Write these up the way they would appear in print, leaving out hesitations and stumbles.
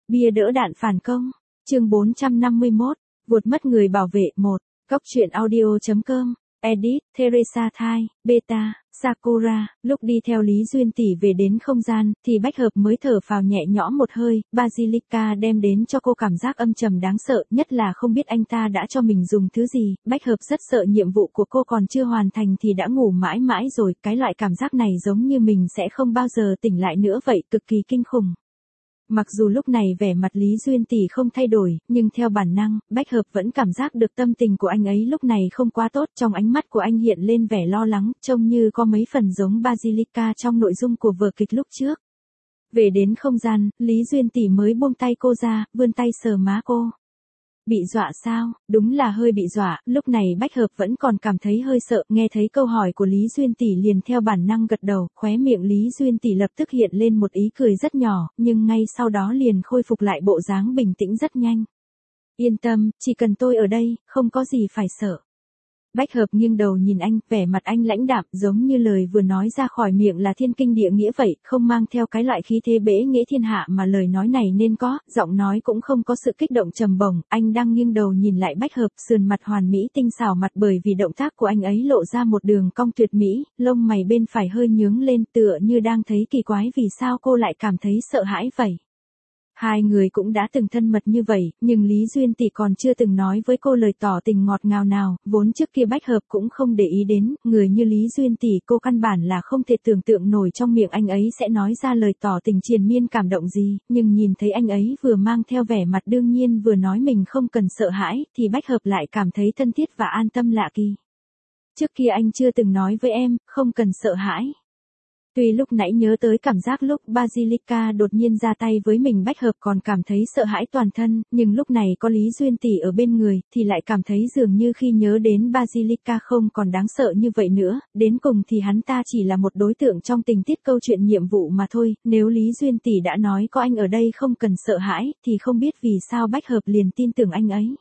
Bia đỡ đạn phản công. Chương 451. Vụt mất người bảo vệ 1. Góc truyện audio.com. Edit, Teresa Thai, Beta, Sakura. Lúc đi theo Lý Duyên tỷ về đến không gian, thì Bách Hợp mới thở phào nhẹ nhõm một hơi. Basilica đem đến cho cô cảm giác âm trầm đáng sợ, nhất là không biết anh ta đã cho mình dùng thứ gì. Bách Hợp rất sợ nhiệm vụ của cô còn chưa hoàn thành thì đã ngủ mãi mãi rồi. Cái loại cảm giác này giống như mình sẽ không bao giờ tỉnh lại nữa vậy, cực kỳ kinh khủng. Mặc dù lúc này vẻ mặt Lý Duyên tỷ không thay đổi, nhưng theo bản năng, Bách Hợp vẫn cảm giác được tâm tình của anh ấy lúc này không quá tốt. Trong ánh mắt của anh hiện lên vẻ lo lắng, trông như có mấy phần giống Basilica trong nội dung của vở kịch lúc trước. Về đến không gian, Lý Duyên tỷ mới buông tay cô ra, vươn tay sờ má cô. Bị dọa sao? Đúng là hơi bị dọa, lúc này Bách Hợp vẫn còn cảm thấy hơi sợ, nghe thấy câu hỏi của Lý Duyên tỷ liền theo bản năng gật đầu, khóe miệng Lý Duyên tỷ lập tức hiện lên một ý cười rất nhỏ, nhưng ngay sau đó liền khôi phục lại bộ dáng bình tĩnh rất nhanh. Yên tâm, chỉ cần tôi ở đây, không có gì phải sợ. Bách Hợp nghiêng đầu nhìn anh, vẻ mặt anh lãnh đạm, giống như lời vừa nói ra khỏi miệng là thiên kinh địa nghĩa vậy, không mang theo cái loại khí thế bẽ nghĩa thiên hạ mà lời nói này nên có, giọng nói cũng không có sự kích động trầm bổng, anh đang nghiêng đầu nhìn lại Bách Hợp, sườn mặt hoàn mỹ tinh xảo mặt bởi vì động tác của anh ấy lộ ra một đường cong tuyệt mỹ, lông mày bên phải hơi nhướng lên tựa như đang thấy kỳ quái vì sao cô lại cảm thấy sợ hãi vậy. Hai người cũng đã từng thân mật như vậy, nhưng Lý Duyên tỷ còn chưa từng nói với cô lời tỏ tình ngọt ngào nào, vốn trước kia Bách Hợp cũng không để ý đến, người như Lý Duyên tỷ cô căn bản là không thể tưởng tượng nổi trong miệng anh ấy sẽ nói ra lời tỏ tình triền miên cảm động gì, nhưng nhìn thấy anh ấy vừa mang theo vẻ mặt đương nhiên vừa nói mình không cần sợ hãi, thì Bách Hợp lại cảm thấy thân thiết và an tâm lạ kỳ. Trước kia anh chưa từng nói với em, không cần sợ hãi. Tuy lúc nãy nhớ tới cảm giác lúc Basilica đột nhiên ra tay với mình Bách Hợp còn cảm thấy sợ hãi toàn thân, nhưng lúc này có Lý Duyên tỷ ở bên người, thì lại cảm thấy dường như khi nhớ đến Basilica không còn đáng sợ như vậy nữa, đến cùng thì hắn ta chỉ là một đối tượng trong tình tiết câu chuyện nhiệm vụ mà thôi, nếu Lý Duyên tỷ đã nói có anh ở đây không cần sợ hãi, thì không biết vì sao Bách Hợp liền tin tưởng anh ấy.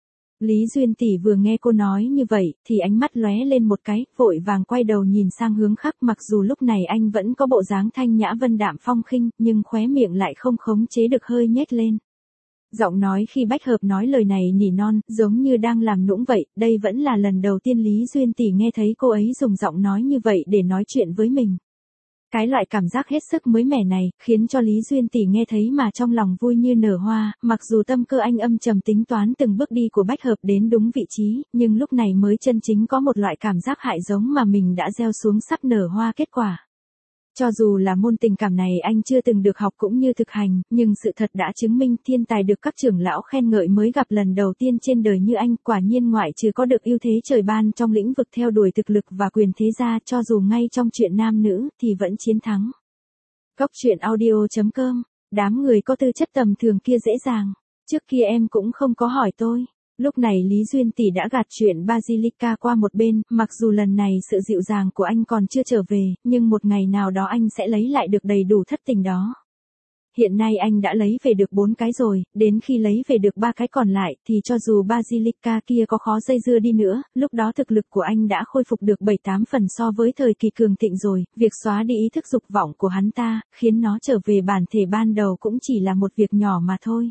Lý Duyên tỷ vừa nghe cô nói như vậy, thì ánh mắt lóe lên một cái, vội vàng quay đầu nhìn sang hướng khác, mặc dù lúc này anh vẫn có bộ dáng thanh nhã vân đạm phong khinh, nhưng khóe miệng lại không khống chế được hơi nhếch lên. Giọng nói khi Bách Hợp nói lời này nỉ non, giống như đang làm nũng vậy, đây vẫn là lần đầu tiên Lý Duyên tỷ nghe thấy cô ấy dùng giọng nói như vậy để nói chuyện với mình. Cái loại cảm giác hết sức mới mẻ này, khiến cho Lý Duyên tỷ nghe thấy mà trong lòng vui như nở hoa, mặc dù tâm cơ anh âm trầm tính toán từng bước đi của Bách Hợp đến đúng vị trí, nhưng lúc này mới chân chính có một loại cảm giác hại giống mà mình đã gieo xuống sắp nở hoa kết quả. Cho dù là môn tình cảm này anh chưa từng được học cũng như thực hành, nhưng sự thật đã chứng minh thiên tài được các trưởng lão khen ngợi mới gặp lần đầu tiên trên đời như anh, quả nhiên ngoại trừ có được ưu thế trời ban trong lĩnh vực theo đuổi thực lực và quyền thế gia, cho dù ngay trong chuyện nam nữ, thì vẫn chiến thắng. Góc truyện audio.com. Đám người có tư chất tầm thường kia dễ dàng. Trước kia em cũng không có hỏi tôi. Lúc này Lý Duyên tỷ đã gạt chuyện Basilica qua một bên, mặc dù lần này sự dịu dàng của anh còn chưa trở về, nhưng một ngày nào đó anh sẽ lấy lại được đầy đủ thất tình đó. Hiện nay anh đã lấy về được 4 cái rồi, đến khi lấy về được 3 cái còn lại, thì cho dù Basilica kia có khó dây dưa đi nữa, lúc đó thực lực của anh đã khôi phục được 7-8 phần so với thời kỳ cường thịnh rồi, việc xóa đi ý thức dục vọng của hắn ta, khiến nó trở về bản thể ban đầu cũng chỉ là một việc nhỏ mà thôi.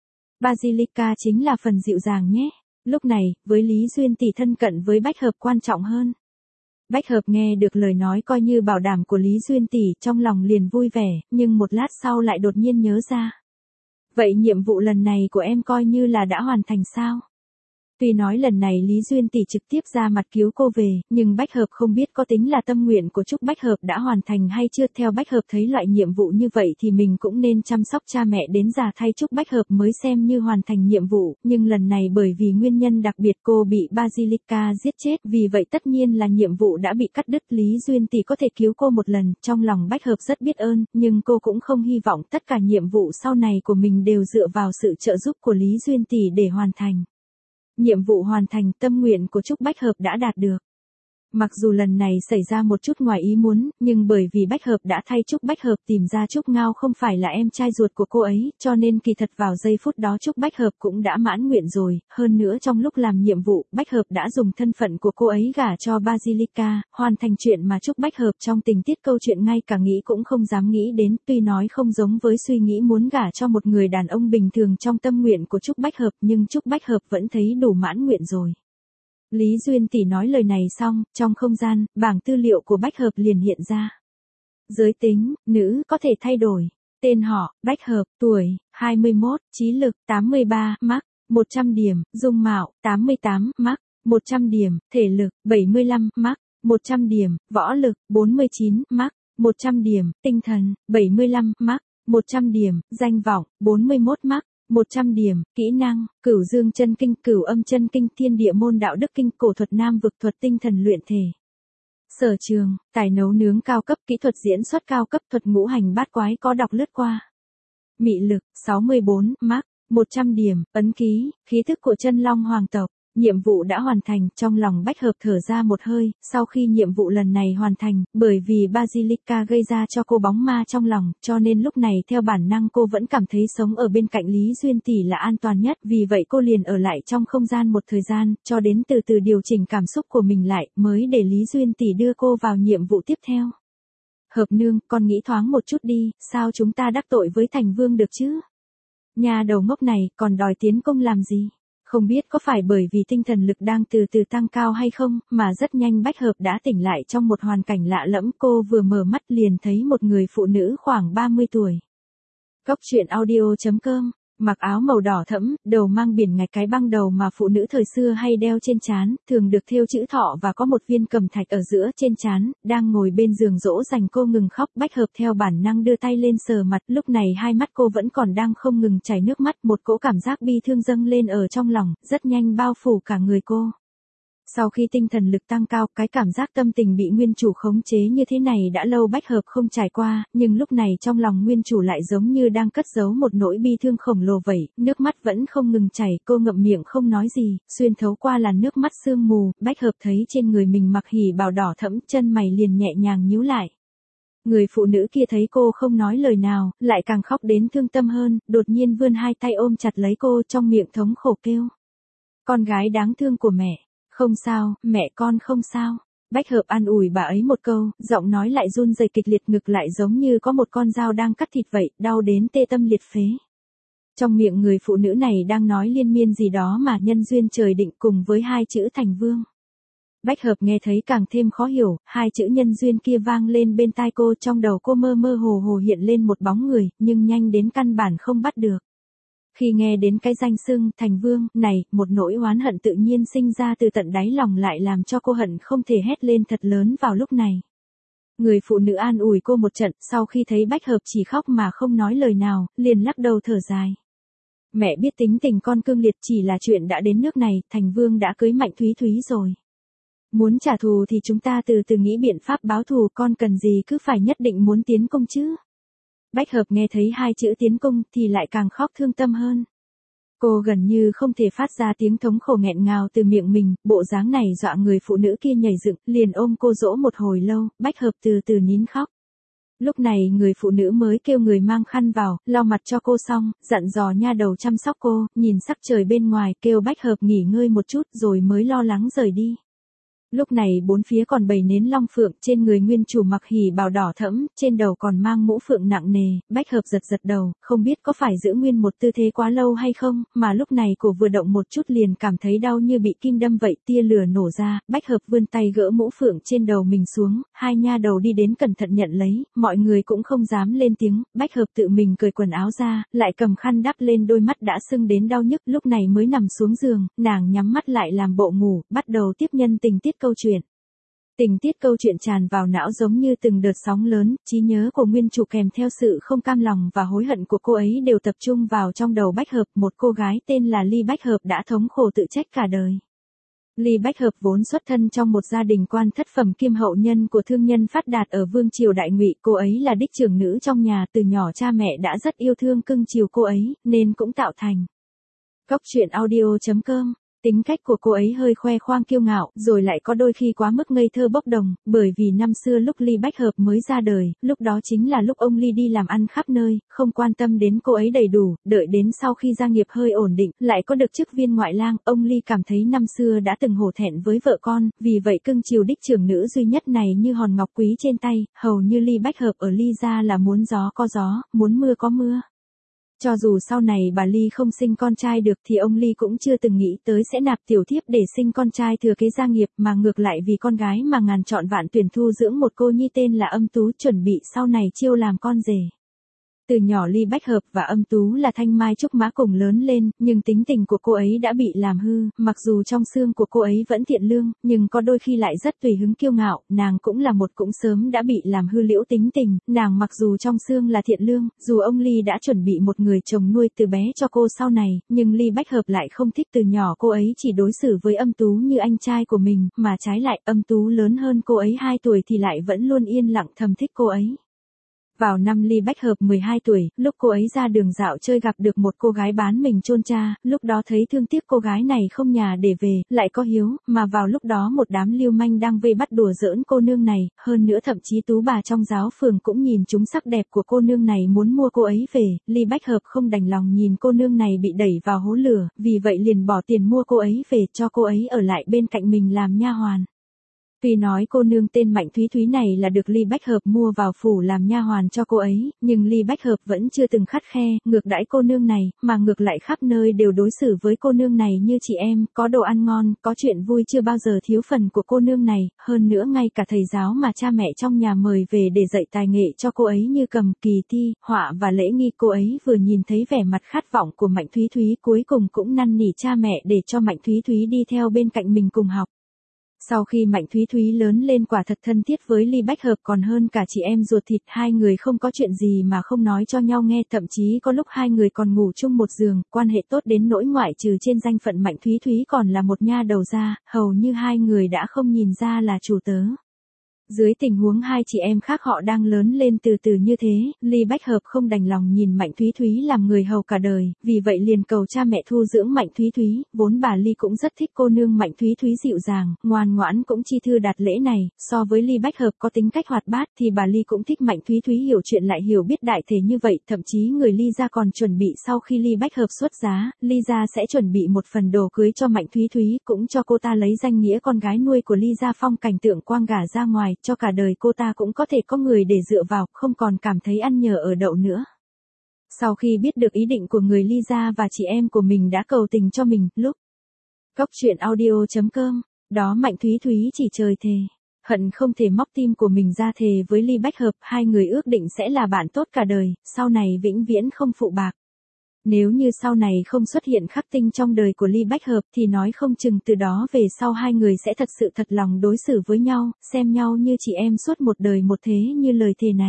Basilica chính là phần dịu dàng nhé. Lúc này, với Lý Duyên tỷ thân cận với Bách Hợp quan trọng hơn. Bách Hợp nghe được lời nói coi như bảo đảm của Lý Duyên tỷ, trong lòng liền vui vẻ, nhưng một lát sau lại đột nhiên nhớ ra. Vậy nhiệm vụ lần này của em coi như là đã hoàn thành sao? Tuy nói lần này Lý Duyên tỷ trực tiếp ra mặt cứu cô về, nhưng Bách Hợp không biết có tính là tâm nguyện của Trúc Bách Hợp đã hoàn thành hay chưa. Theo Bách Hợp thấy loại nhiệm vụ như vậy thì mình cũng nên chăm sóc cha mẹ đến già thay Trúc Bách Hợp mới xem như hoàn thành nhiệm vụ, nhưng lần này bởi vì nguyên nhân đặc biệt cô bị Basilica giết chết, vì vậy tất nhiên là nhiệm vụ đã bị cắt đứt. Lý Duyên tỷ có thể cứu cô một lần, trong lòng Bách Hợp rất biết ơn, nhưng cô cũng không hy vọng tất cả nhiệm vụ sau này của mình đều dựa vào sự trợ giúp của Lý Duyên tỷ để hoàn thành. Nhiệm vụ hoàn thành, tâm nguyện của Trúc Bách Hợp đã đạt được. Mặc dù lần này xảy ra một chút ngoài ý muốn, nhưng bởi vì Bách Hợp đã thay Trúc Bách Hợp tìm ra Trúc Ngao không phải là em trai ruột của cô ấy, cho nên kỳ thật vào giây phút đó Trúc Bách Hợp cũng đã mãn nguyện rồi, hơn nữa trong lúc làm nhiệm vụ, Bách Hợp đã dùng thân phận của cô ấy gả cho Basilica, hoàn thành chuyện mà Trúc Bách Hợp trong tình tiết câu chuyện ngay cả nghĩ cũng không dám nghĩ đến, tuy nói không giống với suy nghĩ muốn gả cho một người đàn ông bình thường trong tâm nguyện của Trúc Bách Hợp, nhưng Trúc Bách Hợp vẫn thấy đủ mãn nguyện rồi. Lý Duyên tỷ nói lời này xong, trong không gian, bảng tư liệu của Bách Hợp liền hiện ra. Giới tính, nữ, có thể thay đổi. Tên họ, Bách Hợp, tuổi, 21, trí lực, 83, mắc, 100 điểm, dung mạo, 88, mắc, 100 điểm, thể lực, 75, mắc, 100 điểm, võ lực, 49, mắc, 100 điểm, tinh thần, 75, mắc, 100 điểm, danh vọng, 41 mắc. 100 điểm, kỹ năng, Cửu Dương chân kinh, Cửu Âm chân kinh, Thiên Địa môn đạo đức kinh, cổ thuật nam vực, thuật tinh thần luyện thể. Sở trường, tài nấu nướng cao cấp, kỹ thuật diễn xuất cao cấp, thuật ngũ hành bát quái có đọc lướt qua. Mị lực, 64, mắc, 100 điểm, ấn ký, khí thức của chân long hoàng tộc. Nhiệm vụ đã hoàn thành, trong lòng Bách Hợp thở ra một hơi, sau khi nhiệm vụ lần này hoàn thành, bởi vì Basilica gây ra cho cô bóng ma trong lòng, cho nên lúc này theo bản năng cô vẫn cảm thấy sống ở bên cạnh Lý Duyên tỷ là an toàn nhất, vì vậy cô liền ở lại trong không gian một thời gian, cho đến từ từ điều chỉnh cảm xúc của mình lại, mới để Lý Duyên tỷ đưa cô vào nhiệm vụ tiếp theo. Hợp nương, con nghĩ thoáng một chút đi, sao chúng ta đắc tội với thành vương được chứ? Nhà đầu ngốc này, còn đòi tiến công làm gì? Không biết có phải bởi vì tinh thần lực đang từ từ tăng cao hay không, mà rất nhanh Bách Hợp đã tỉnh lại trong một hoàn cảnh lạ lẫm, cô vừa mở mắt liền thấy một người phụ nữ khoảng 30 tuổi. Cốc truyện audio.com, mặc áo màu đỏ thẫm, đầu mang biển ngạch cái băng đầu mà phụ nữ thời xưa hay đeo trên trán, thường được thêu chữ thọ và có một viên cầm thạch ở giữa trên trán, đang ngồi bên giường dỗ dành cô ngừng khóc. Bách Hợp theo bản năng đưa tay lên sờ mặt, lúc này hai mắt cô vẫn còn đang không ngừng chảy nước mắt, một cỗ cảm giác bi thương dâng lên ở trong lòng, rất nhanh bao phủ cả người cô. Sau khi tinh thần lực tăng cao, cái cảm giác tâm tình bị nguyên chủ khống chế như thế này đã lâu Bách Hợp không trải qua, nhưng lúc này trong lòng nguyên chủ lại giống như đang cất giấu một nỗi bi thương khổng lồ vậy, nước mắt vẫn không ngừng chảy, cô ngậm miệng không nói gì, xuyên thấu qua làn nước mắt sương mù, Bách Hợp thấy trên người mình mặc hỉ bào đỏ thẫm, chân mày liền nhẹ nhàng nhíu lại. Người phụ nữ kia thấy cô không nói lời nào, lại càng khóc đến thương tâm hơn, đột nhiên vươn hai tay ôm chặt lấy cô, trong miệng thống khổ kêu. Con gái đáng thương của mẹ. Không sao, mẹ con không sao. Bách Hợp an ủi bà ấy một câu, giọng nói lại run rẩy kịch liệt, ngực lại giống như có một con dao đang cắt thịt vậy, đau đến tê tâm liệt phế. Trong miệng người phụ nữ này đang nói liên miên gì đó mà nhân duyên trời định cùng với hai chữ thành vương. Bách Hợp nghe thấy càng thêm khó hiểu, hai chữ nhân duyên kia vang lên bên tai cô, trong đầu cô mơ mơ hồ hồ hiện lên một bóng người, nhưng nhanh đến căn bản không bắt được. Khi nghe đến cái danh xưng thành vương này, một nỗi oán hận tự nhiên sinh ra từ tận đáy lòng lại làm cho cô hận không thể hét lên thật lớn vào lúc này. Người phụ nữ an ủi cô một trận, sau khi thấy Bách Hợp chỉ khóc mà không nói lời nào, liền lắc đầu thở dài. Mẹ biết tính tình con cương liệt, chỉ là chuyện đã đến nước này, thành vương đã cưới Mạnh Thúy Thúy rồi. Muốn trả thù thì chúng ta từ từ nghĩ biện pháp báo thù, con cần gì cứ phải nhất định muốn tiến công chứ. Bách Hợp nghe thấy hai chữ tiến công thì lại càng khóc thương tâm hơn. Cô gần như không thể phát ra tiếng thống khổ nghẹn ngào từ miệng mình, bộ dáng này dọa người phụ nữ kia nhảy dựng, liền ôm cô dỗ một hồi lâu, Bách Hợp từ từ nín khóc. Lúc này người phụ nữ mới kêu người mang khăn vào, lau mặt cho cô xong, dặn dò nha đầu chăm sóc cô, nhìn sắc trời bên ngoài, kêu Bách Hợp nghỉ ngơi một chút rồi mới lo lắng rời đi. Lúc này bốn phía còn bầy nến long phượng, trên người nguyên chủ mặc hỉ bào đỏ thẫm, trên đầu còn mang mũ phượng nặng nề. Bách Hợp giật giật đầu, không biết có phải giữ nguyên một tư thế quá lâu hay không, mà lúc này cổ vừa động một chút liền cảm thấy đau như bị kim đâm vậy, tia lửa nổ ra. Bách Hợp vươn tay gỡ mũ phượng trên đầu mình xuống, hai nha đầu đi đến cẩn thận nhận lấy, mọi người cũng không dám lên tiếng. Bách Hợp tự mình cởi quần áo ra, lại cầm khăn đắp lên đôi mắt đã sưng đến đau nhức, lúc này mới nằm xuống giường, nàng nhắm mắt lại làm bộ ngủ, bắt đầu tiếp nhân tình tiết câu chuyện. Tình tiết câu chuyện tràn vào não giống như từng đợt sóng lớn, trí nhớ của nguyên chủ kèm theo sự không cam lòng và hối hận của cô ấy đều tập trung vào trong đầu Bách Hợp. Một cô gái tên là Ly Bách Hợp đã thống khổ tự trách cả đời. Ly Bách Hợp vốn xuất thân trong một gia đình quan thất phẩm kiêm hậu nhân của thương nhân phát đạt ở vương triều Đại Ngụy. Cô ấy là đích trưởng nữ trong nhà, từ nhỏ cha mẹ đã rất yêu thương cưng chiều cô ấy, nên cũng tạo thành. Cốc truyện audio.com Tính cách của cô ấy hơi khoe khoang kiêu ngạo, rồi lại có đôi khi quá mức ngây thơ bốc đồng, bởi vì năm xưa lúc Ly Bách Hợp mới ra đời, lúc đó chính là lúc ông Ly đi làm ăn khắp nơi, không quan tâm đến cô ấy đầy đủ, đợi đến sau khi gia nghiệp hơi ổn định, lại có được chức viên ngoại lang, ông Ly cảm thấy năm xưa đã từng hổ thẹn với vợ con, vì vậy cưng chiều đích trưởng nữ duy nhất này như hòn ngọc quý trên tay, hầu như Ly Bách Hợp ở Ly gia là muốn gió có gió, muốn mưa có mưa. Cho dù sau này bà Ly không sinh con trai được thì ông Ly cũng chưa từng nghĩ tới sẽ nạp tiểu thiếp để sinh con trai thừa kế gia nghiệp, mà ngược lại vì con gái mà ngàn chọn vạn tuyển thu dưỡng một cô nhi tên là Âm Tú, chuẩn bị sau này chiêu làm con rể. Từ nhỏ Ly Bách Hợp và Âm Tú là thanh mai trúc mã cùng lớn lên, nhưng tính tình của cô ấy đã bị làm hư, mặc dù trong xương của cô ấy vẫn thiện lương, nhưng có đôi khi lại rất tùy hứng kiêu ngạo, nàng cũng là một cũng sớm đã bị làm hư liễu tính tình, nàng mặc dù trong xương là thiện lương, dù ông Ly đã chuẩn bị một người chồng nuôi từ bé cho cô sau này, nhưng Ly Bách Hợp lại không thích từ nhỏ cô ấy chỉ đối xử với Âm Tú như anh trai của mình, mà trái lại Âm Tú lớn hơn cô ấy 2 tuổi thì lại vẫn luôn yên lặng thầm thích cô ấy. Vào năm Ly Bách Hợp 12 tuổi, lúc cô ấy ra đường dạo chơi gặp được một cô gái bán mình chôn cha, lúc đó thấy thương tiếc cô gái này không nhà để về, lại có hiếu, mà vào lúc đó một đám lưu manh đang vây bắt đùa giỡn cô nương này, hơn nữa thậm chí tú bà trong giáo phường cũng nhìn trúng sắc đẹp của cô nương này muốn mua cô ấy về, Ly Bách Hợp không đành lòng nhìn cô nương này bị đẩy vào hố lửa, vì vậy liền bỏ tiền mua cô ấy về cho cô ấy ở lại bên cạnh mình làm nha hoàn. Tuy nói cô nương tên Mạnh Thúy Thúy này là được Ly Bách Hợp mua vào phủ làm nha hoàn cho cô ấy, nhưng Ly Bách Hợp vẫn chưa từng khắt khe, ngược đãi cô nương này, mà ngược lại khắp nơi đều đối xử với cô nương này như chị em, có đồ ăn ngon, có chuyện vui chưa bao giờ thiếu phần của cô nương này, hơn nữa ngay cả thầy giáo mà cha mẹ trong nhà mời về để dạy tài nghệ cho cô ấy như cầm, kỳ thi, họa và lễ nghi, cô ấy vừa nhìn thấy vẻ mặt khát vọng của Mạnh Thúy Thúy cuối cùng cũng năn nỉ cha mẹ để cho Mạnh Thúy Thúy đi theo bên cạnh mình cùng học. Sau khi Mạnh Thúy Thúy lớn lên quả thật thân thiết với Ly Bách Hợp còn hơn cả chị em ruột thịt, hai người không có chuyện gì mà không nói cho nhau nghe, thậm chí có lúc hai người còn ngủ chung một giường, quan hệ tốt đến nỗi ngoại trừ trên danh phận Mạnh Thúy Thúy còn là một nha đầu ra, hầu như hai người đã không nhìn ra là chủ tớ. Dưới tình huống hai chị em khác họ đang lớn lên từ từ như thế, Ly Bách Hợp không đành lòng nhìn Mạnh Thúy Thúy làm người hầu cả đời, vì vậy liền cầu cha mẹ thu dưỡng Mạnh Thúy Thúy, vốn bà Ly cũng rất thích cô nương Mạnh Thúy Thúy dịu dàng, ngoan ngoãn cũng chi thư đạt lễ này, so với Ly Bách Hợp có tính cách hoạt bát thì bà Ly cũng thích Mạnh Thúy Thúy hiểu chuyện lại hiểu biết đại thể như vậy, thậm chí người Ly gia còn chuẩn bị sau khi Ly Bách Hợp xuất giá, Ly gia sẽ chuẩn bị một phần đồ cưới cho Mạnh Thúy Thúy, cũng cho cô ta lấy danh nghĩa con gái nuôi của Ly gia phong cảnh tượng quang gả ra ngoài, cho cả đời cô ta cũng có thể có người để dựa vào, không còn cảm thấy ăn nhờ ở đậu nữa. Sau khi biết được ý định của người Ly gia và chị em của mình đã cầu tình cho mình, lúc Cốc truyện audio.com, đó Mạnh Thúy Thúy chỉ trời thề, hận không thể móc tim của mình ra thề với Ly Bách Hợp, hai người ước định sẽ là bạn tốt cả đời, sau này vĩnh viễn không phụ bạc. Nếu như sau này không xuất hiện khắc tinh trong đời của Ly Bách Hợp thì nói không chừng từ đó về sau hai người sẽ thật sự thật lòng đối xử với nhau, xem nhau như chị em suốt một đời một thế như lời thề này.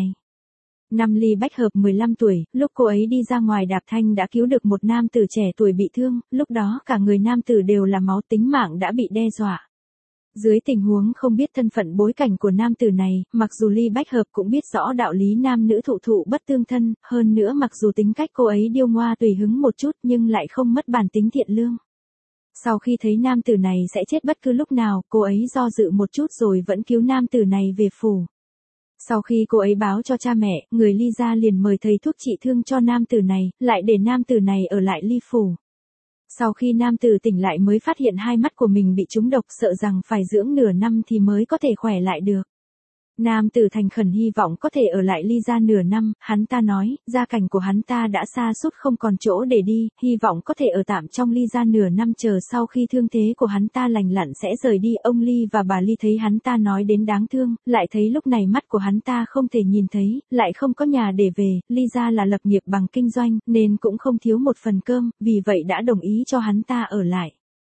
Năm Ly Bách Hợp 15 tuổi, lúc cô ấy đi ra ngoài đạp thanh đã cứu được một nam tử trẻ tuổi bị thương, lúc đó cả người nam tử đều là máu, tính mạng đã bị đe dọa. Dưới tình huống không biết thân phận bối cảnh của nam tử này, mặc dù Ly Bách Hợp cũng biết rõ đạo lý nam nữ thụ thụ bất tương thân, hơn nữa mặc dù tính cách cô ấy điêu ngoa tùy hứng một chút nhưng lại không mất bản tính thiện lương. Sau khi thấy nam tử này sẽ chết bất cứ lúc nào, cô ấy do dự một chút rồi vẫn cứu nam tử này về phủ. Sau khi cô ấy báo cho cha mẹ, người Ly gia liền mời thầy thuốc trị thương cho nam tử này, lại để nam tử này ở lại Ly phủ. Sau khi nam tử tỉnh lại mới phát hiện hai mắt của mình bị trúng độc, sợ rằng phải dưỡng nửa năm thì mới có thể khỏe lại được. Nam tử thành khẩn hy vọng có thể ở lại Ly gia nửa năm, hắn ta nói, gia cảnh của hắn ta đã sa sút không còn chỗ để đi, hy vọng có thể ở tạm trong Ly gia nửa năm chờ sau khi thương thế của hắn ta lành lặn sẽ rời đi. Ông Ly và bà Ly thấy hắn ta nói đến đáng thương, lại thấy lúc này mắt của hắn ta không thể nhìn thấy, lại không có nhà để về, Ly gia là lập nghiệp bằng kinh doanh, nên cũng không thiếu một phần cơm, vì vậy đã đồng ý cho hắn ta ở lại.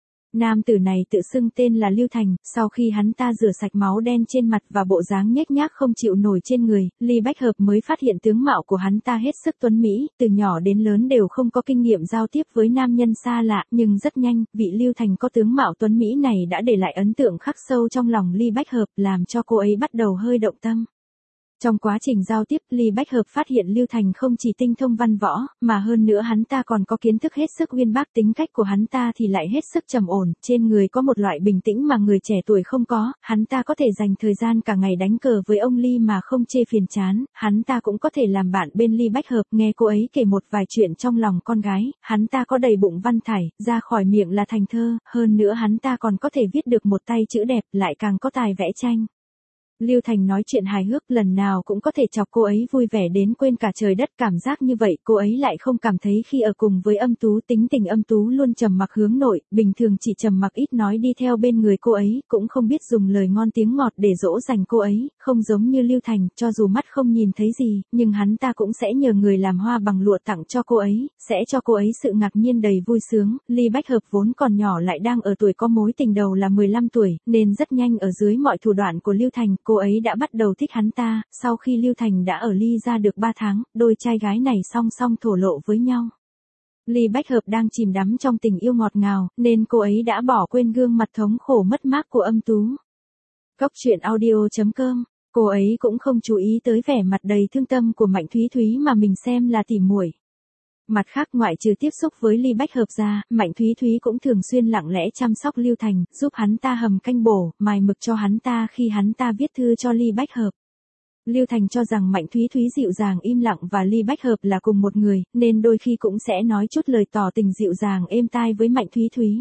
Nam tử này tự xưng tên là Lưu Thành, sau khi hắn ta rửa sạch máu đen trên mặt và bộ dáng nhếch nhác không chịu nổi trên người, Ly Bách Hợp mới phát hiện tướng mạo của hắn ta hết sức tuấn mỹ, từ nhỏ đến lớn đều không có kinh nghiệm giao tiếp với nam nhân xa lạ, nhưng rất nhanh, vị Lưu Thành có tướng mạo tuấn mỹ này đã để lại ấn tượng khắc sâu trong lòng Ly Bách Hợp, làm cho cô ấy bắt đầu hơi động tâm. Trong quá trình giao tiếp, Ly Bách Hợp phát hiện Lưu Thành không chỉ tinh thông văn võ, mà hơn nữa hắn ta còn có kiến thức hết sức uyên bác, tính cách của hắn ta thì lại hết sức trầm ổn, trên người có một loại bình tĩnh mà người trẻ tuổi không có, hắn ta có thể dành thời gian cả ngày đánh cờ với ông Ly mà không chê phiền chán, hắn ta cũng có thể làm bạn bên Ly Bách Hợp, nghe cô ấy kể một vài chuyện trong lòng con gái, hắn ta có đầy bụng văn thải, ra khỏi miệng là thành thơ, hơn nữa hắn ta còn có thể viết được một tay chữ đẹp, lại càng có tài vẽ tranh. Lưu Thành nói chuyện hài hước, lần nào cũng có thể chọc cô ấy vui vẻ đến quên cả trời đất, cảm giác như vậy cô ấy lại không cảm thấy khi ở cùng với Âm Tú. Tính tình Âm Tú luôn trầm mặc hướng nội, bình thường chỉ trầm mặc ít nói, đi theo bên người cô ấy, cũng không biết dùng lời ngon tiếng ngọt để dỗ dành cô ấy, không giống như Lưu Thành, cho dù mắt không nhìn thấy gì, nhưng hắn ta cũng sẽ nhờ người làm hoa bằng lụa tặng cho cô ấy, sẽ cho cô ấy sự ngạc nhiên đầy vui sướng. Ly Bách Hợp vốn còn nhỏ, lại đang ở tuổi có mối tình đầu là 15 tuổi, nên rất nhanh ở dưới mọi thủ đoạn của Lưu Thành, cô ấy đã bắt đầu thích hắn ta. Sau khi Lưu Thành đã ở ly ra được 3 tháng, đôi trai gái này song song thổ lộ với nhau. Ly Bách Hợp đang chìm đắm trong tình yêu ngọt ngào, nên cô ấy đã bỏ quên gương mặt thống khổ mất mát của Âm Tú. Cốc truyện audio.com. Cô ấy cũng không chú ý tới vẻ mặt đầy thương tâm của Mạnh Thúy Thúy mà mình xem là tỉ muội. Mặt khác, ngoại trừ tiếp xúc với Ly Bách Hợp ra, Mạnh Thúy Thúy cũng thường xuyên lặng lẽ chăm sóc Lưu Thành, giúp hắn ta hầm canh bổ, mài mực cho hắn ta khi hắn ta viết thư cho Ly Bách Hợp. Lưu Thành cho rằng Mạnh Thúy Thúy dịu dàng im lặng và Ly Bách Hợp là cùng một người, nên đôi khi cũng sẽ nói chút lời tỏ tình dịu dàng êm tai với Mạnh Thúy Thúy.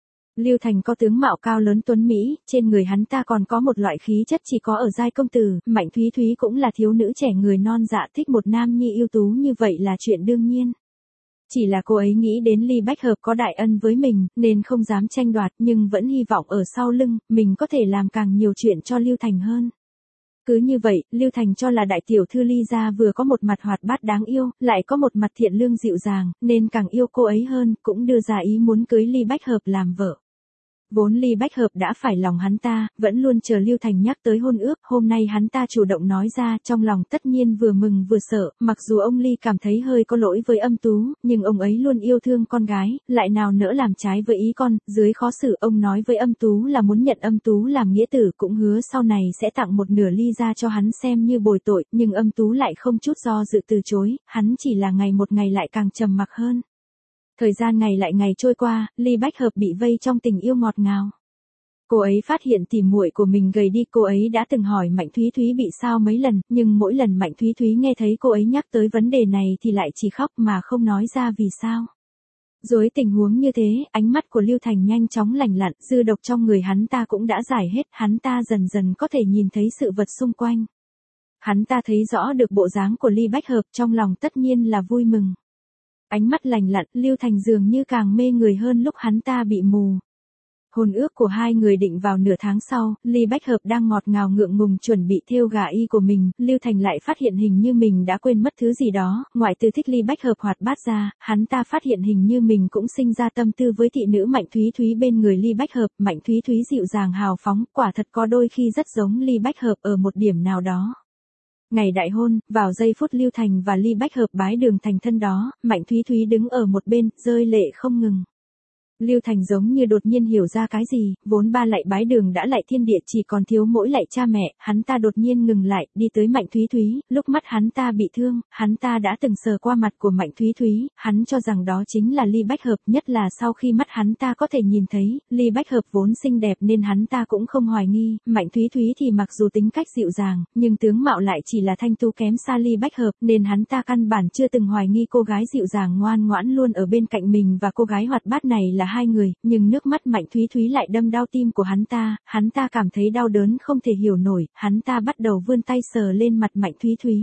Lưu Thành có tướng mạo cao lớn tuấn mỹ, trên người hắn ta còn có một loại khí chất chỉ có ở giai công tử. Mạnh Thúy Thúy cũng là thiếu nữ trẻ người non dạ, thích một nam nhi ưu tú như vậy là chuyện đương nhiên. Chỉ là cô ấy nghĩ đến Ly Bách Hợp có đại ân với mình, nên không dám tranh đoạt, nhưng vẫn hy vọng ở sau lưng, mình có thể làm càng nhiều chuyện cho Lưu Thành hơn. Cứ như vậy, Lưu Thành cho là đại tiểu thư Ly gia vừa có một mặt hoạt bát đáng yêu, lại có một mặt thiện lương dịu dàng, nên càng yêu cô ấy hơn, cũng đưa ra ý muốn cưới Ly Bách Hợp làm vợ. Vốn Ly Bách Hợp đã phải lòng hắn ta, vẫn luôn chờ Lưu Thành nhắc tới hôn ước, hôm nay hắn ta chủ động nói ra, trong lòng tất nhiên vừa mừng vừa sợ, mặc dù ông Ly cảm thấy hơi có lỗi với Âm Tú, nhưng ông ấy luôn yêu thương con gái, lại nào nỡ làm trái với ý con, dưới khó xử ông nói với Âm Tú là muốn nhận Âm Tú làm nghĩa tử, cũng hứa sau này sẽ tặng một nửa Ly ra cho hắn xem như bồi tội, nhưng Âm Tú lại không chút do dự từ chối, hắn chỉ là ngày một ngày lại càng trầm mặc hơn. Thời gian ngày lại ngày trôi qua, Ly Bách Hợp bị vây trong tình yêu ngọt ngào. Cô ấy phát hiện tỉ muội của mình gầy đi, cô ấy đã từng hỏi Mạnh Thúy Thúy bị sao mấy lần, nhưng mỗi lần Mạnh Thúy Thúy nghe thấy cô ấy nhắc tới vấn đề này thì lại chỉ khóc mà không nói ra vì sao. Dưới tình huống như thế, ánh mắt của Lưu Thành nhanh chóng lành lặn, dư độc trong người hắn ta cũng đã giải hết, hắn ta dần dần có thể nhìn thấy sự vật xung quanh. Hắn ta thấy rõ được bộ dáng của Ly Bách Hợp, trong lòng tất nhiên là vui mừng. Ánh mắt lành lặn, Lưu Thành dường như càng mê người hơn lúc hắn ta bị mù. Hôn ước của hai người định vào nửa tháng sau, Ly Bách Hợp đang ngọt ngào ngượng ngùng chuẩn bị thêu gà y của mình, Lưu Thành lại phát hiện hình như mình đã quên mất thứ gì đó, ngoại trừ thích Ly Bách Hợp hoạt bát ra, hắn ta phát hiện hình như mình cũng sinh ra tâm tư với thị nữ Mạnh Thúy Thúy bên người Ly Bách Hợp. Mạnh Thúy Thúy dịu dàng hào phóng, quả thật có đôi khi rất giống Ly Bách Hợp ở một điểm nào đó. Ngày đại hôn, vào giây phút Lưu Thành và Ly Bách Hợp bái đường thành thân đó, Mạnh Thúy Thúy đứng ở một bên, rơi lệ không ngừng. Lưu Thành giống như đột nhiên hiểu ra cái gì, vốn ba lạy bái đường đã lạy thiên địa, chỉ còn thiếu mỗi lạy cha mẹ, hắn ta đột nhiên ngừng lại, đi tới Mạnh Thúy Thúy, lúc mắt hắn ta bị thương, hắn ta đã từng sờ qua mặt của Mạnh Thúy Thúy, hắn cho rằng đó chính là Ly Bách Hợp, nhất là sau khi mắt hắn ta có thể nhìn thấy, Ly Bách Hợp vốn xinh đẹp nên hắn ta cũng không hoài nghi, Mạnh Thúy Thúy thì mặc dù tính cách dịu dàng, nhưng tướng mạo lại chỉ là thanh tú kém xa Ly Bách Hợp, nên hắn ta căn bản chưa từng hoài nghi cô gái dịu dàng ngoan ngoãn luôn ở bên cạnh mình và cô gái hoạt bát này là hai người, nhưng nước mắt Mạnh Thúy Thúy lại đâm đau tim của hắn ta cảm thấy đau đớn không thể hiểu nổi, hắn ta bắt đầu vươn tay sờ lên mặt Mạnh Thúy Thúy.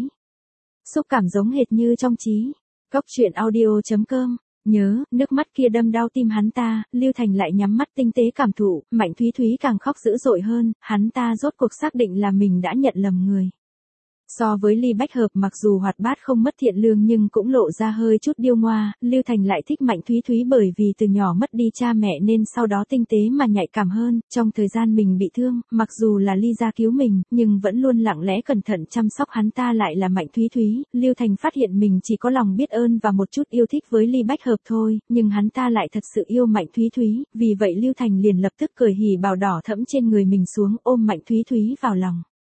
Xúc cảm giống hệt như trong trí. Cốc truyện audio.com. Nhớ, nước mắt kia đâm đau tim hắn ta, Lưu Thành lại nhắm mắt tinh tế cảm thụ, Mạnh Thúy Thúy càng khóc dữ dội hơn, hắn ta rốt cuộc xác định là mình đã nhận lầm người. So với Ly Bách Hợp mặc dù hoạt bát không mất thiện lương nhưng cũng lộ ra hơi chút điêu ngoa, Lưu Thành lại thích Mạnh Thúy Thúy bởi vì từ nhỏ mất đi cha mẹ nên sau đó tinh tế mà nhạy cảm hơn, trong thời gian mình bị thương, mặc dù là Ly gia cứu mình, nhưng vẫn luôn lặng lẽ cẩn thận chăm sóc hắn ta lại là Mạnh Thúy Thúy. Lưu Thành phát hiện mình chỉ có lòng biết ơn và một chút yêu thích với Ly Bách Hợp thôi, nhưng hắn ta lại thật sự yêu Mạnh Thúy Thúy, vì vậy Lưu Thành liền lập tức cởi hỉ bào đỏ thẫm trên người mình xuống ôm Mạnh Thúy Thúy vào lòng.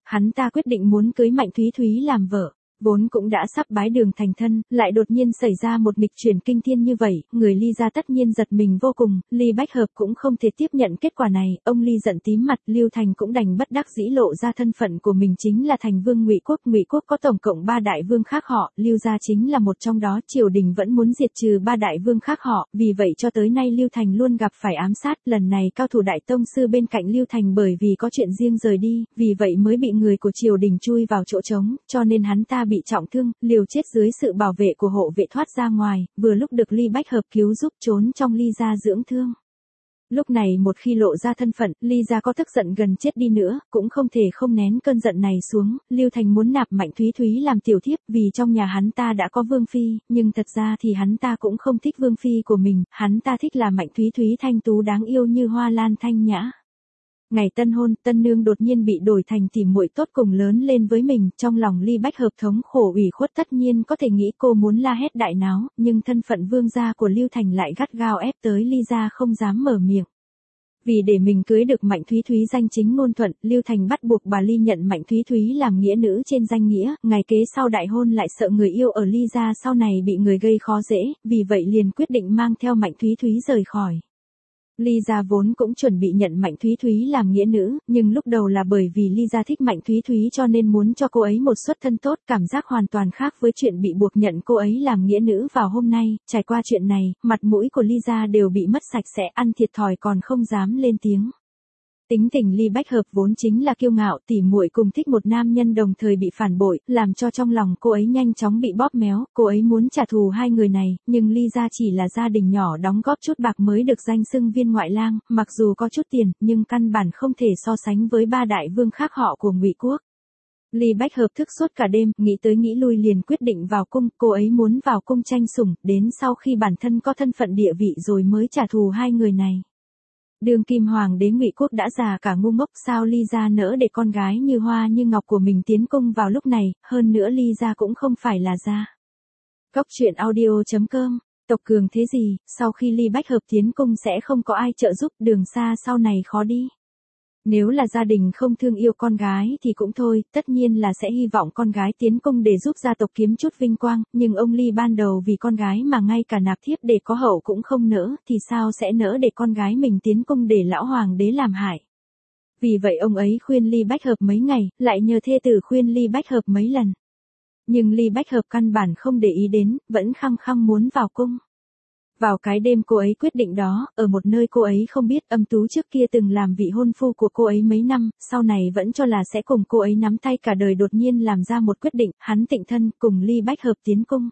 hắn ta quyết định muốn cưới Mạnh Thúy Thúy làm vợ. Vốn cũng đã sắp bái đường thành thân, lại đột nhiên xảy ra một nghịch chuyển kinh thiên như vậy, người Ly gia tất nhiên giật mình vô cùng, Ly Bách Hợp cũng không thể tiếp nhận kết quả này, ông Ly giận tím mặt, Lưu Thành cũng đành bất đắc dĩ lộ ra thân phận của mình chính là thành vương Ngụy Quốc có tổng cộng 3 đại vương khác họ, Lưu gia chính là một trong đó, triều đình vẫn muốn diệt trừ 3 đại vương khác họ, vì vậy cho tới nay Lưu Thành luôn gặp phải ám sát, lần này cao thủ đại tông sư bên cạnh Lưu Thành bởi vì có chuyện riêng rời đi, vì vậy mới bị người của triều đình chui vào chỗ trống, cho nên hắn ta bị trọng thương, liều chết dưới sự bảo vệ của hộ vệ thoát ra ngoài, vừa lúc được Ly Bách Hợp cứu giúp trốn trong Ly gia dưỡng thương. Lúc này một khi lộ ra thân phận, Ly gia có tức giận gần chết đi nữa, cũng không thể không nén cơn giận này xuống, Lưu Thành muốn nạp Mạnh Thúy Thúy làm tiểu thiếp, vì trong nhà hắn ta đã có vương phi, nhưng thật ra thì hắn ta cũng không thích vương phi của mình, hắn ta thích là Mạnh Thúy Thúy thanh tú đáng yêu như hoa lan thanh nhã. Ngày tân hôn, tân nương đột nhiên bị đổi thành tỉ muội tốt cùng lớn lên với mình, trong lòng Ly Bách Hợp thống khổ ủy khuất, tất nhiên có thể nghĩ cô muốn la hét đại náo, nhưng thân phận vương gia của Lưu Thành lại gắt gao ép tới Ly gia không dám mở miệng. Vì để mình cưới được Mạnh Thúy Thúy danh chính ngôn thuận, Lưu Thành bắt buộc bà Ly nhận Mạnh Thúy Thúy làm nghĩa nữ trên danh nghĩa, ngày kế sau đại hôn lại sợ người yêu ở Ly gia sau này bị người gây khó dễ, vì vậy liền quyết định mang theo Mạnh Thúy Thúy rời khỏi. Ly gia vốn cũng chuẩn bị nhận Mạnh Thúy Thúy làm nghĩa nữ, nhưng lúc đầu là bởi vì Ly gia thích Mạnh Thúy Thúy cho nên muốn cho cô ấy một xuất thân tốt, cảm giác hoàn toàn khác với chuyện bị buộc nhận cô ấy làm nghĩa nữ vào hôm nay, trải qua chuyện này, mặt mũi của Ly gia đều bị mất sạch sẽ, ăn thiệt thòi còn không dám lên tiếng. Tính tình Ly Bách Hợp vốn chính là kiêu ngạo, tỉ muội cùng thích một nam nhân đồng thời bị phản bội, làm cho trong lòng cô ấy nhanh chóng bị bóp méo, cô ấy muốn trả thù hai người này, nhưng Ly gia chỉ là gia đình nhỏ đóng góp chút bạc mới được danh xưng viên ngoại lang, mặc dù có chút tiền, nhưng căn bản không thể so sánh với 3 đại vương khác họ của Ngụy Quốc. Ly Bách Hợp thức suốt cả đêm, nghĩ tới nghĩ lui liền quyết định vào cung, cô ấy muốn vào cung tranh sủng, đến sau khi bản thân có thân phận địa vị rồi mới trả thù hai người này. Đương kim hoàng đế Ngụy Quốc đã già cả ngu ngốc, sao Ly gia nỡ để con gái như hoa như ngọc của mình tiến cung vào lúc này, hơn nữa Ly gia cũng không phải là gia. Góc truyện audio.com, tộc cường thế gì, sau khi Ly Bách Hợp tiến cung sẽ không có ai trợ giúp, đường xa sau này khó đi. Nếu là gia đình không thương yêu con gái thì cũng thôi, tất nhiên là sẽ hy vọng con gái tiến cung để giúp gia tộc kiếm chút vinh quang, nhưng ông Ly ban đầu vì con gái mà ngay cả nạp thiếp để có hậu cũng không nỡ, thì sao sẽ nỡ để con gái mình tiến cung để lão hoàng đế làm hại. Vì vậy ông ấy khuyên Ly Bách Hợp mấy ngày, lại nhờ thê tử khuyên Ly Bách Hợp mấy lần. Nhưng Ly Bách Hợp căn bản không để ý đến, vẫn khăng khăng muốn vào cung. Vào cái đêm cô ấy quyết định đó, ở một nơi cô ấy không biết, Âm Tú trước kia từng làm vị hôn phu của cô ấy mấy năm, sau này vẫn cho là sẽ cùng cô ấy nắm tay cả đời, đột nhiên làm ra một quyết định, hắn tịnh thân cùng Ly Bách Hợp tiến cung.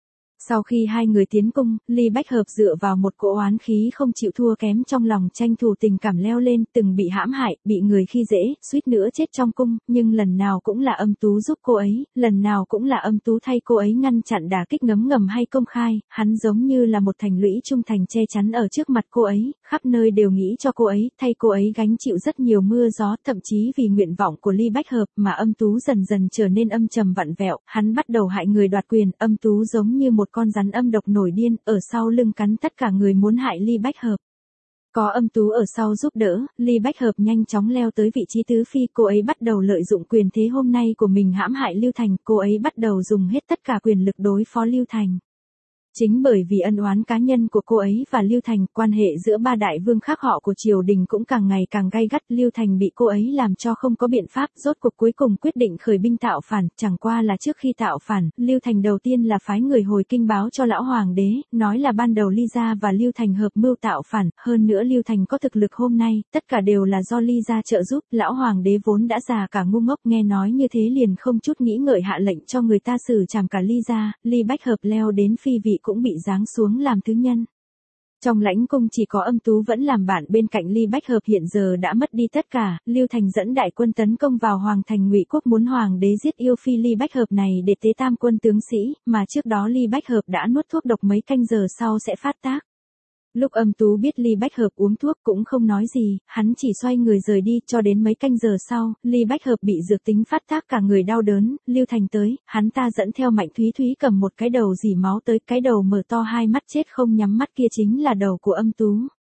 Sau khi hai người tiến cung, Ly Bách Hợp dựa vào một cỗ oán khí không chịu thua kém trong lòng tranh thủ tình cảm leo lên, từng bị hãm hại, bị người khi dễ, suýt nữa chết trong cung, nhưng lần nào cũng là Âm Tú giúp cô ấy, lần nào cũng là Âm Tú thay cô ấy ngăn chặn đả kích ngấm ngầm hay công khai, hắn giống như là một thành lũy trung thành che chắn ở trước mặt cô ấy, khắp nơi đều nghĩ cho cô ấy, thay cô ấy gánh chịu rất nhiều mưa gió, thậm chí vì nguyện vọng của Ly Bách Hợp mà Âm Tú dần dần trở nên âm trầm vặn vẹo, hắn bắt đầu hại người đoạt quyền, Âm Tú giống như một con rắn âm độc nổi điên, ở sau lưng cắn tất cả người muốn hại Ly Bách Hợp. Có Âm Tú ở sau giúp đỡ, Ly Bách Hợp nhanh chóng leo tới vị trí tứ phi, cô ấy bắt đầu lợi dụng quyền thế hôm nay của mình hãm hại Lưu Thành, cô ấy bắt đầu dùng hết tất cả quyền lực đối phó Lưu Thành. Chính bởi vì ân oán cá nhân của cô ấy và Lưu Thành, quan hệ giữa 3 đại vương khác họ của triều đình cũng càng ngày càng gay gắt, Lưu Thành bị cô ấy làm cho không có biện pháp, rốt cuộc cuối cùng quyết định khởi binh tạo phản, chẳng qua là trước khi tạo phản, Lưu Thành đầu tiên là phái người hồi kinh báo cho lão hoàng đế, nói là ban đầu Ly gia và Lưu Thành hợp mưu tạo phản, hơn nữa Lưu Thành có thực lực hôm nay, tất cả đều là do Ly gia trợ giúp, lão hoàng đế vốn đã già cả ngu ngốc, nghe nói như thế liền không chút nghĩ ngợi hạ lệnh cho người ta xử trảm cả Ly gia, Ly Bách Hợp leo đến phi vị cũng bị giáng xuống làm thứ nhân. Trong lãnh cung chỉ có Âm Tú vẫn làm bạn bên cạnh Ly Bách Hợp, hiện giờ đã mất đi tất cả, Lưu Thành dẫn đại quân tấn công vào hoàng thành Ngụy Quốc, muốn hoàng đế giết yêu phi Ly Bách Hợp này để tế tam quân tướng sĩ, mà trước đó Ly Bách Hợp đã nuốt thuốc độc, mấy canh giờ sau sẽ phát tác. Lúc Âm Tú biết Ly Bách Hợp uống thuốc cũng không nói gì, hắn chỉ xoay người rời đi, cho đến mấy canh giờ sau, Ly Bách Hợp bị dược tính phát tác cả người đau đớn, Lưu Thành tới, hắn ta dẫn theo Mạnh Thúy Thúy cầm một cái đầu dỉ máu tới, cái đầu mở to hai mắt chết không nhắm mắt kia chính là đầu của Âm Tú.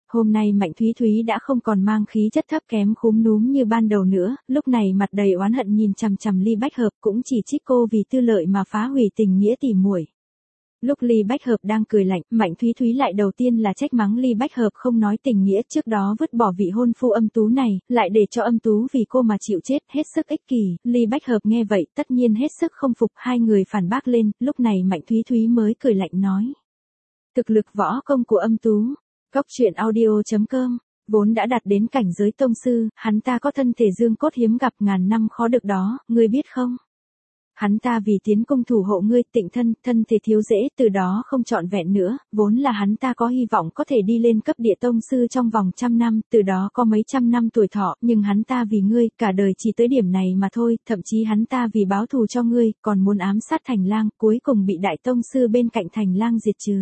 Hôm nay Mạnh Thúy Thúy đã không còn mang khí chất thấp kém khúm núm như ban đầu nữa, lúc này mặt đầy oán hận nhìn chằm chằm Ly Bách Hợp, cũng chỉ trích cô vì tư lợi mà phá hủy tình nghĩa tỉ muội. Lúc Ly Bách Hợp đang cười lạnh, Mạnh Thúy Thúy lại đầu tiên là trách mắng Ly Bách Hợp không nói tình nghĩa trước đó vứt bỏ vị hôn phu âm tú này, lại để cho âm tú vì cô mà chịu chết, hết sức ích kỷ. Ly Bách Hợp nghe vậy tất nhiên hết sức không phục, hai người phản bác lên, lúc này Mạnh Thúy Thúy mới cười lạnh nói. Thực lực võ công của âm tú. Cóc truyện audio.com, vốn đã đạt đến cảnh giới tông sư, hắn ta có thân thể dương cốt hiếm gặp ngàn năm khó được đó, ngươi biết không? Hắn ta vì tiến công thủ hộ ngươi tịnh thân, thân thể thiếu dễ, từ đó không trọn vẹn nữa, vốn là hắn ta có hy vọng có thể đi lên cấp địa tông sư trong vòng 100 năm, từ đó có mấy trăm năm tuổi thọ, nhưng hắn ta vì ngươi, cả đời chỉ tới điểm này mà thôi, thậm chí hắn ta vì báo thù cho ngươi, còn muốn ám sát Thành Lang, cuối cùng bị đại tông sư bên cạnh Thành Lang diệt trừ.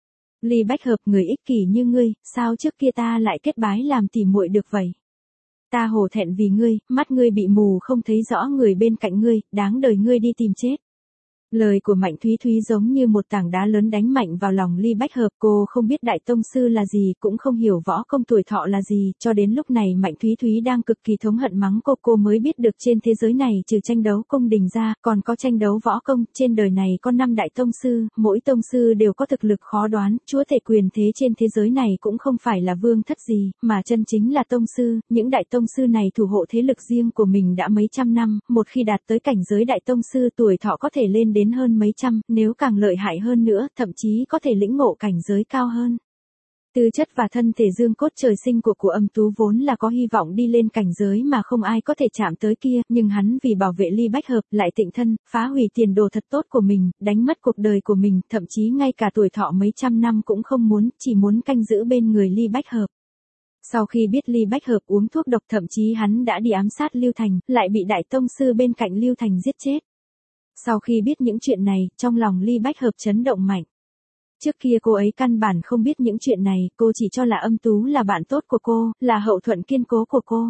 Ly Bách Hợp, người ích kỷ như ngươi, sao trước kia ta lại kết bái làm tỉ muội được vậy? Ta hổ thẹn vì ngươi, mắt ngươi bị mù không thấy rõ người bên cạnh ngươi, đáng đời ngươi đi tìm chết. Lời của Mạnh Thúy Thúy giống như một tảng đá lớn đánh mạnh vào lòng Ly Bách Hợp, cô không biết đại tông sư là gì, cũng không hiểu võ công tuổi thọ là gì, cho đến lúc này Mạnh Thúy Thúy đang cực kỳ thống hận mắng cô mới biết được trên thế giới này trừ tranh đấu cung đình ra, còn có tranh đấu võ công, trên đời này có 5 đại tông sư, mỗi tông sư đều có thực lực khó đoán, chúa tể quyền thế trên thế giới này cũng không phải là vương thất gì, mà chân chính là tông sư, những đại tông sư này thủ hộ thế lực riêng của mình đã mấy trăm năm, một khi đạt tới cảnh giới đại tông sư tuổi thọ có thể lên đến hơn mấy trăm, nếu càng lợi hại hơn nữa, thậm chí có thể lĩnh ngộ cảnh giới cao hơn. Tư chất và thân thể dương cốt trời sinh của âm tú vốn là có hy vọng đi lên cảnh giới mà không ai có thể chạm tới kia, nhưng hắn vì bảo vệ Ly Bách Hợp lại tịnh thân, phá hủy tiền đồ thật tốt của mình, đánh mất cuộc đời của mình, thậm chí ngay cả tuổi thọ mấy trăm năm cũng không muốn, chỉ muốn canh giữ bên người Ly Bách Hợp. Sau khi biết Ly Bách Hợp uống thuốc độc, thậm chí hắn đã đi ám sát Lưu Thành, lại bị đại tông sư bên cạnh Lưu Thành giết chết. Sau khi biết những chuyện này, trong lòng Ly Bách Hợp chấn động mạnh. Trước kia cô ấy căn bản không biết những chuyện này, cô chỉ cho là âm tú là bạn tốt của cô, là hậu thuẫn kiên cố của cô.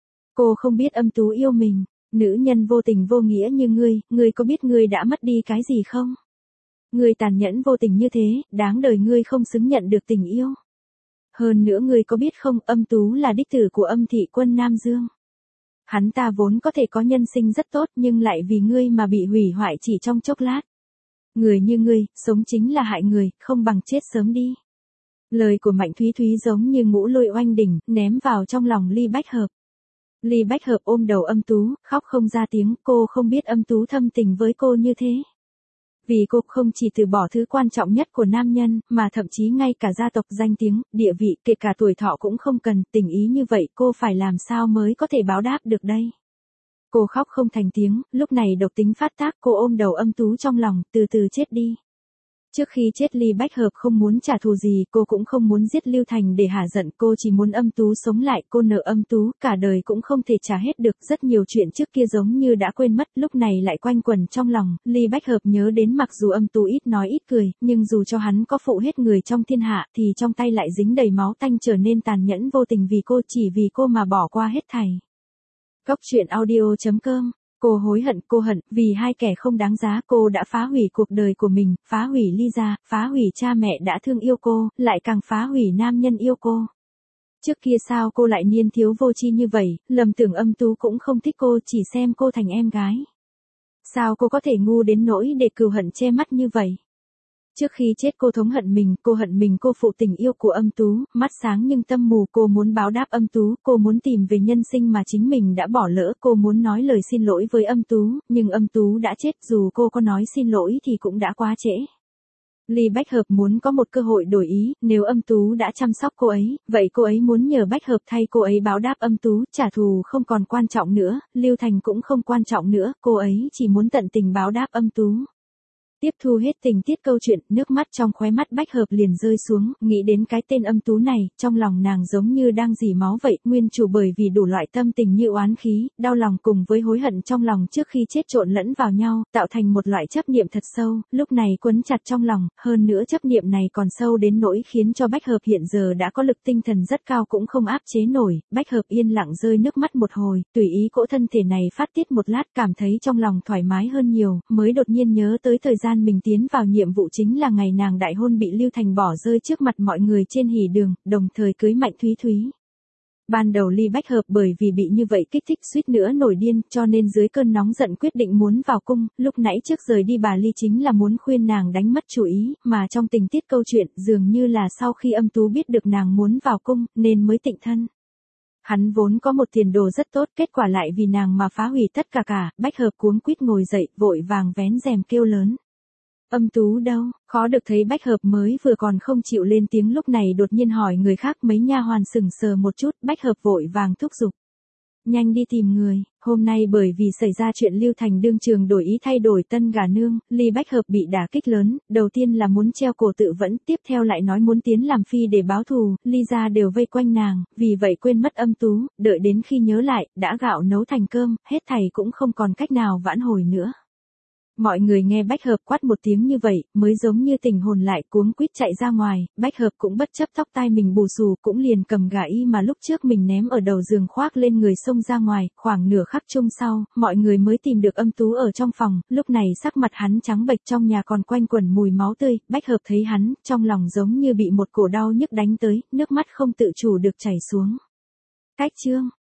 Cô không biết âm tú yêu mình, nữ nhân vô tình vô nghĩa như ngươi có biết ngươi đã mất đi cái gì không? Ngươi tàn nhẫn vô tình như thế, đáng đời ngươi không xứng nhận được tình yêu. Hơn nữa ngươi có biết không, âm tú là đích tử của Âm Thị Quân Nam Dương. Hắn ta vốn có thể có nhân sinh rất tốt nhưng lại vì ngươi mà bị hủy hoại chỉ trong chốc lát. Người như ngươi, sống chính là hại người, không bằng chết sớm đi. Lời của Mạnh Thúy Thúy giống như ngũ lôi oanh đỉnh, ném vào trong lòng Ly Bách Hợp. Ly Bách Hợp ôm đầu âm tú, khóc không ra tiếng, cô không biết âm tú thâm tình với cô như thế. Vì cô không chỉ từ bỏ thứ quan trọng nhất của nam nhân, mà thậm chí ngay cả gia tộc danh tiếng, địa vị, kể cả tuổi thọ cũng không cần, tình ý như vậy cô phải làm sao mới có thể báo đáp được đây. Cô khóc không thành tiếng, lúc này độc tính phát tác, cô ôm đầu âm tú trong lòng, từ từ chết đi. Trước khi chết Ly Bách Hợp không muốn trả thù gì, cô cũng không muốn giết Lưu Thành để hả giận, cô chỉ muốn âm tú sống lại, cô nợ âm tú, cả đời cũng không thể trả hết được, rất nhiều chuyện trước kia giống như đã quên mất, lúc này lại quanh quẩn trong lòng, Ly Bách Hợp nhớ đến mặc dù âm tú ít nói ít cười, nhưng dù cho hắn có phụ hết người trong thiên hạ, thì trong tay lại dính đầy máu tanh trở nên tàn nhẫn vô tình vì cô, chỉ vì cô mà bỏ qua hết thảy. Cóc truyện audio.com. Cô hối hận, cô hận, vì hai kẻ không đáng giá cô đã phá hủy cuộc đời của mình, phá hủy Ly gia, phá hủy cha mẹ đã thương yêu cô, lại càng phá hủy nam nhân yêu cô. Trước kia sao cô lại niên thiếu vô tri như vậy, lầm tưởng âm tú cũng không thích cô, chỉ xem cô thành em gái. Sao cô có thể ngu đến nỗi để cừu hận che mắt như vậy? Trước khi chết cô thống hận mình, cô hận mình, cô phụ tình yêu của âm tú, mắt sáng nhưng tâm mù, cô muốn báo đáp âm tú, cô muốn tìm về nhân sinh mà chính mình đã bỏ lỡ, cô muốn nói lời xin lỗi với âm tú, nhưng âm tú đã chết, dù cô có nói xin lỗi thì cũng đã quá trễ. Ly Bách Hợp muốn có một cơ hội đổi ý, nếu âm tú đã chăm sóc cô ấy, vậy cô ấy muốn nhờ Bách Hợp thay cô ấy báo đáp âm tú, trả thù không còn quan trọng nữa, Lưu Thành cũng không quan trọng nữa, cô ấy chỉ muốn tận tình báo đáp âm tú. Tiếp thu hết tình tiết câu chuyện, nước mắt trong khóe mắt Bách Hợp liền rơi xuống, nghĩ đến cái tên âm tú này, trong lòng nàng giống như đang rỉ máu vậy, nguyên chủ bởi vì đủ loại tâm tình như oán khí, đau lòng cùng với hối hận trong lòng trước khi chết trộn lẫn vào nhau, tạo thành một loại chấp niệm thật sâu, lúc này quấn chặt trong lòng, hơn nữa chấp niệm này còn sâu đến nỗi khiến cho Bách Hợp hiện giờ đã có lực tinh thần rất cao cũng không áp chế nổi, Bách Hợp yên lặng rơi nước mắt một hồi, tùy ý cỗ thân thể này phát tiết một lát, cảm thấy trong lòng thoải mái hơn nhiều, mới đột nhiên nhớ tới thời gian gian mình tiến vào nhiệm vụ chính là ngày nàng đại hôn bị Lưu Thành bỏ rơi trước mặt mọi người trên hỉ đường, đồng thời cưới Mạnh Thúy Thúy. Ban đầu Ly Bách Hợp bởi vì bị như vậy kích thích suýt nữa nổi điên, cho nên dưới cơn nóng giận quyết định muốn vào cung, lúc nãy trước rời đi bà Ly chính là muốn khuyên nàng đánh mất chủ ý, mà trong tình tiết câu chuyện dường như là sau khi Âm Tú biết được nàng muốn vào cung, nên mới tịnh thân. Hắn vốn có một tiền đồ rất tốt, kết quả lại vì nàng mà phá hủy tất cả, Bách Hợp cuống quýt ngồi dậy, vội vàng vén rèm kêu lớn. Âm Tú đâu? Khó được thấy Bách Hợp mới vừa còn không chịu lên tiếng lúc này đột nhiên hỏi người khác, mấy nha hoàn sững sờ một chút, Bách Hợp vội vàng thúc giục. Nhanh đi tìm người, hôm nay bởi vì xảy ra chuyện Lưu Thành đương trường đổi ý thay đổi tân gả nương, Ly Bách Hợp bị đả kích lớn, đầu tiên là muốn treo cổ tự vẫn, tiếp theo lại nói muốn tiến làm phi để báo thù, Ly gia đều vây quanh nàng, vì vậy quên mất Âm Tú, đợi đến khi nhớ lại, đã gạo nấu thành cơm, hết thảy cũng không còn cách nào vãn hồi nữa. Mọi người nghe Bách Hợp quát một tiếng như vậy, mới giống như tỉnh hồn lại cuống quýt chạy ra ngoài, Bách Hợp cũng bất chấp tóc tai mình bù xù cũng liền cầm gà y mà lúc trước mình ném ở đầu giường khoác lên người xông ra ngoài, khoảng nửa khắc chung sau, mọi người mới tìm được Âm Tú ở trong phòng, lúc này sắc mặt hắn trắng bệch trong nhà còn quanh quẩn mùi máu tươi, Bách Hợp thấy hắn, trong lòng giống như bị một cổ đau nhức đánh tới, nước mắt không tự chủ được chảy xuống. Cách chương